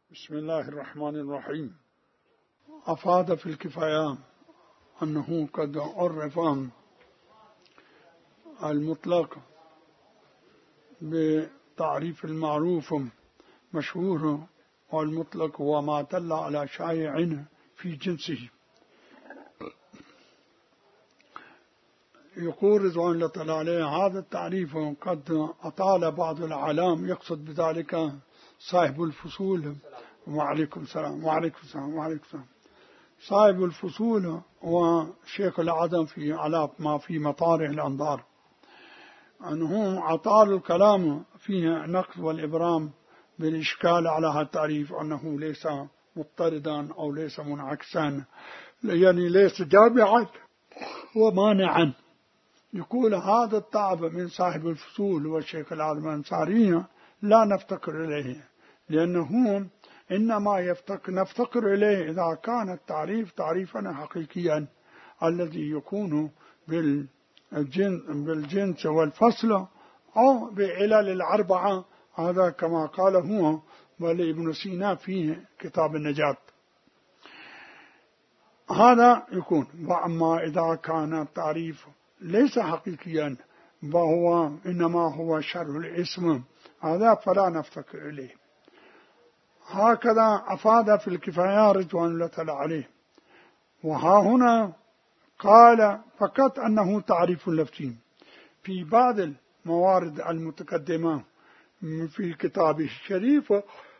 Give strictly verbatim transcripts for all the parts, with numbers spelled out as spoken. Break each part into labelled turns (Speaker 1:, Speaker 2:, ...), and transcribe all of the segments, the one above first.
Speaker 1: بسم الله الرحمن الرحيم. أفاد في الكفاية أنه قد عرف المطلق بتعريف المعروف مشهور، والمطلق هو ما دل على شائع في جنسه. يقول رضوان الله تعالى عليه: هذا التعريف قد أطال بعض العلام، يقصد بذلك صاحب الفصول. وعليكم السلام وعليكم السلام وعليكم السلام. صاحب الفصول وشيخ العدم في على ما في مطارح الأنظار، أنه أطال الكلام فيه نقد والإبرام بالإشكال على هذا التعريف، أنه ليس مضطردا أو ليس منعكسا، يعني ليس جامعا ومانعا. يقول هذا التعب من صاحب الفصول والشيخ العالم الأنصاري لا نفتقر إليه، لأنه إنما يفتقر نفتقر إليه إذا كان التعريف تعريفا حقيقيا الذي يكون بالجنس والفصل أو بعلل الأربعة. هذا كما قال هو ولابن سينا في كتاب النجاة. هذا يكون. وأما إذا كان التعريف ليس حقيقيا وهو إنما هو شرح الاسم، هذا فلا نفتقر إليه. هكذا أفاد في الكفاية رضوان الله تعالى عليه. وها هنا قال فقط أنه تعريف لفظي. في بعض الموارد المتقدمة في كتابه الشريف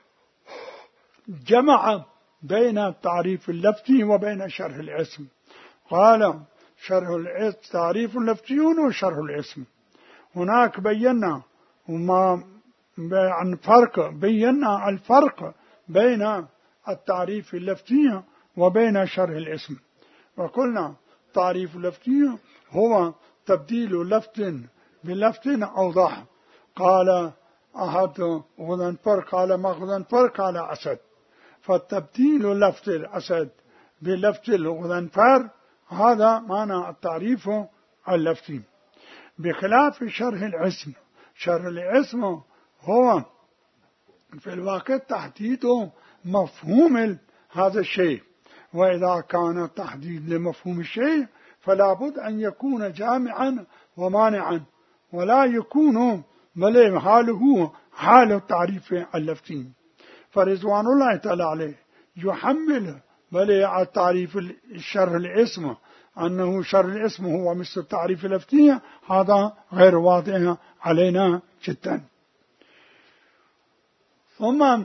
Speaker 1: جمع بين التعريف اللفظي وبين شرح الاسم. قال شرح الاسم تعريف لفظي وشرح الاسم. هناك بينا وما عن فرق بينا الفرق بين التعريف اللفظي وبين شرح الاسم. وقلنا تعريف اللفظي هو تبديل لفظ بلفظ أوضح. قال أحد غضنفر قال ما غضنفر قال أسد، فالتبديل لفظ الأسد بلفظ الغضنفر هذا معنى التعريف اللفظي، بخلاف شرح الاسم. شرح الاسم هو في الواقع تحديد مفهوم هذا الشيء، وإذا كان تحديد لمفهوم الشيء فلا بد أن يكون جامعا ومانعا، ولا يكون بل حاله حال التعريف اللفظي. فرضوان الله تعالى عليه يحمل بل التعريف الشرح الاسم أنه شرح الاسم هو مثل التعريف اللفظي، هذا غير واضح علينا جدا. ثم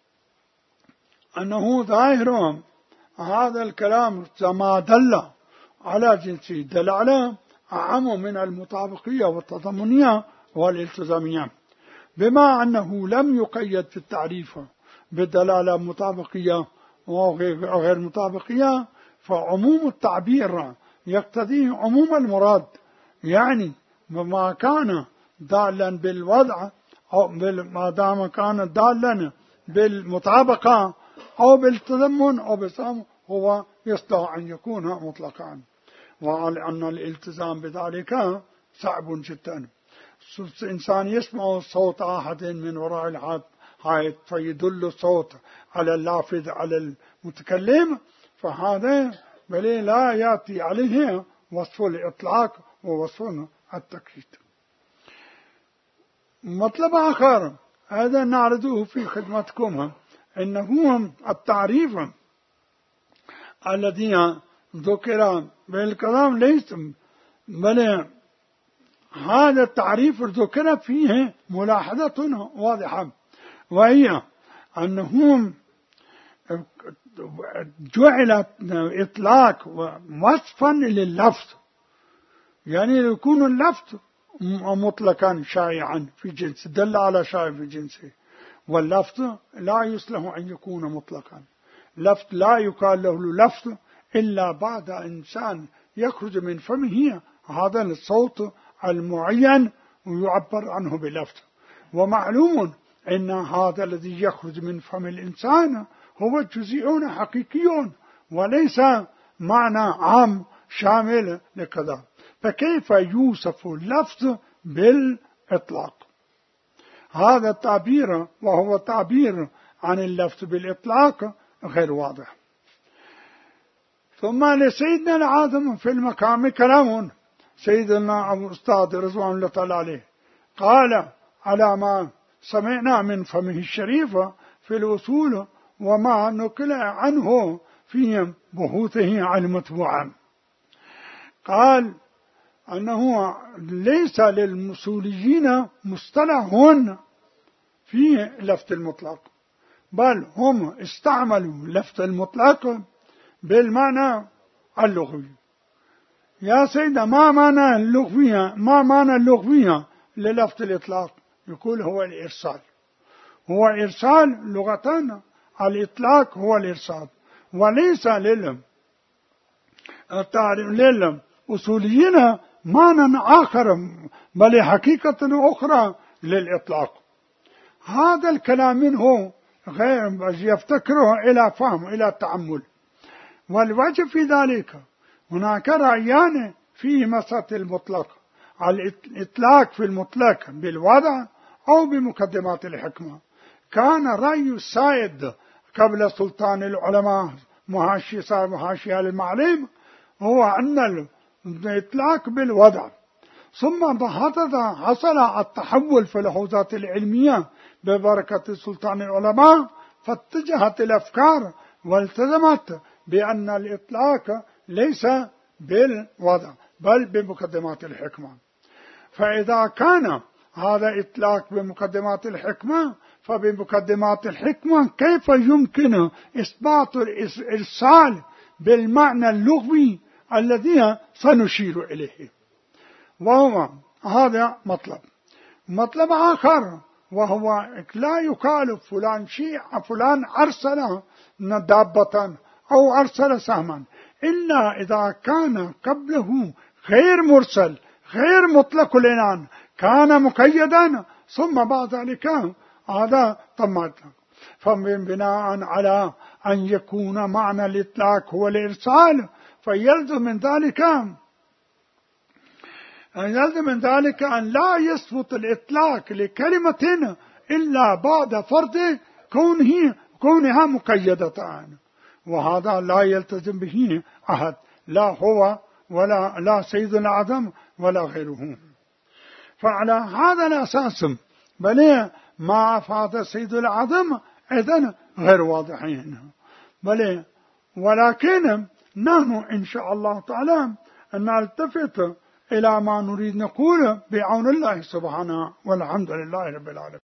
Speaker 1: أنه ظاهر هذا الكلام ما دل على جنسه دل على أعم من المطابقية والتضمنية والالتزامية، بما أنه لم يقيد في التعريف بالدلالة مطابقية وغير مطابقية، فعموم التعبير يقتضي عموم المراد. يعني ما كان دالا بالوضع أو ما دام كان دالا بالمطابقة أو بالتضمن أو بالصم هو يستطيع أن يكون مطلقا، وأن الالتزام بذلك صعب جدا. إنسان يسمع صوت أحد من وراء الحائط فيدل الصوت على اللافظ على المتكلم، فهذا بل لا يأتي عليه وصف الإطلاق ووصف التقييد. مطلب آخر هذا نعرضه في خدمتكم، إنه التعريف الذي ذكر بالكلام ليس بل هذا التعريف ذكر فيه ملاحظة واضحة، وهي أنه جعل إطلاق ووصفا لللفظ، يعني يكون اللفظ مطلقا شائعا في جنس دل على شائع في جنسه، واللفظ لا يصلح أن يكون مطلقا. لفظ لا يقال له لفظ إلا بعد إنسان يخرج من فمه هذا الصوت المعين ويعبر عنه بلفظ. ومعلوم أن هذا الذي يخرج من فم الإنسان هو جزئي حقيقي وليس معنى عام شامل لكذا، فكيف يوصف اللفظ بالإطلاق؟ هذا التعبير وهو تعبير عن اللفظ بالإطلاق غير واضح. ثم لسيدنا العاظم في المقام كلام. سيدنا أبو أستاذ رضوان الله تعالى عليه قال على ما سمعنا من فمه الشريف في الوصول وما نقل عنه في بحوثه المطبوعة، قال أنه ليس للمصوليين مصطلح في لفظ المطلق، بل هم استعملوا لفظ المطلق بالمعنى اللغوي. يا سيدنا ما معنى اللغوية ما معنى اللغوية للفظ الإطلاق؟ يقول هو الإرسال. هو إرسال لغة، الإطلاق هو الإرسال، وليس للم للأصوليين معنى آخر بل حقيقة أخرى للإطلاق. هذا الكلام منه غير يفتكره إلى فهم إلى تأمل. والوجه في ذلك هناك رأيان في مسألة المطلق، الإطلاق في المطلق بالوضع أو بمقدمات الحكمة. كان رأي السائد قبل سلطان العلماء محاشي صاحب محاشي المعلم هو أن الإطلاق بالوضع، ثم حصل التحول في الحوزات العلمية ببركة سلطان العلماء، فاتجهت الأفكار والتزمت بأن الإطلاق ليس بالوضع بل بمقدمات الحكمة. فإذا كان هذا إطلاق بمقدمات الحكمة، فبمقدمات الحكمة كيف يمكن إثبات الإرسال بالمعنى اللغوي الذي سنشير إليه؟ وهو هذا مطلب. مطلب آخر وهو لا يقال فلان شيء فلان أرسل دابة أو أرسل سهما إلا إذا كان قبله غير مرسل غير مطلق العنان، كان مقيدا، ثم بعد ذلك هذا تم إطلاق. فمن بناء على أن يكون معنى الإطلاق هو الإرسال، فيلزم من ذلك يلزم من ذلك أن لا يثبت الإطلاق لكلمة إلا بعد فرض كونه كونها مقيدة، وهذا لا يلتزم به أحد، لا هو ولا لا سيد الأعظم ولا غيره. فعلى هذا الأساس بل ما أفاد سيد الأعظم إذن غير واضحين، بل ولكن نحن إن شاء الله تعالى نلتفت إلى ما نريد نقول بعون الله سبحانه، والحمد لله رب العالمين.